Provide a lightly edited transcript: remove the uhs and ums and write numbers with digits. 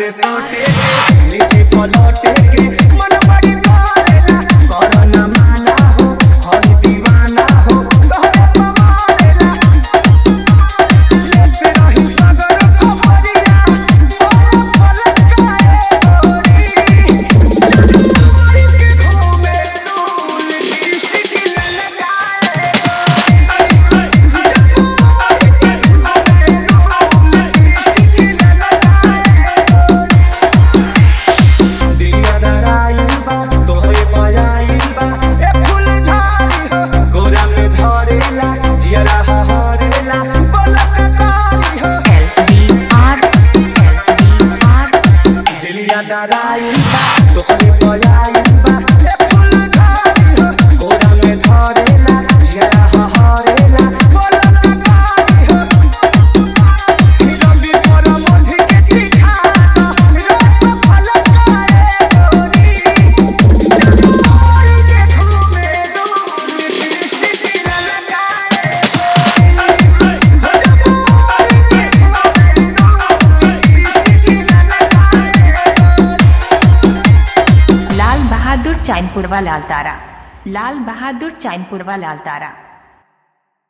से सोटे नीचे पलटे के मन बड़ी पारेला करना माना हो हम दीवाना हो तोहरे पवारेला लेते रही सगर खबरिया पलट काए गोरी मोरी के घूमे लूल लिपस्टिक लगाए चैनपुरवा लाल तारा, लाल बहादुर चैनपुरवा लाल तारा।